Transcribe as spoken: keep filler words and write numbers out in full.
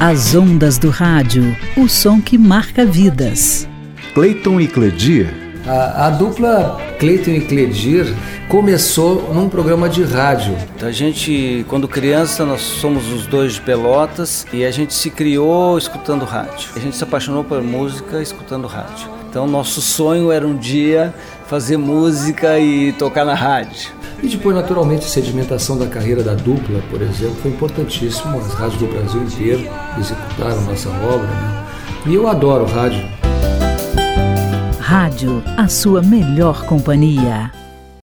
As ondas do rádio, o som que marca vidas. Cleiton e Cledir. A, a dupla Cleiton e Cledir começou num programa de rádio. A gente, quando criança, nós somos os dois de Pelotas e a gente se criou escutando rádio. A gente se apaixonou por música escutando rádio. Então, nosso sonho era um dia fazer música e tocar na rádio. E depois, naturalmente, a sedimentação da carreira da dupla, por exemplo, foi importantíssimo. As rádios do Brasil inteiro executaram nossa obra, né? E eu adoro rádio. Rádio, a sua melhor companhia.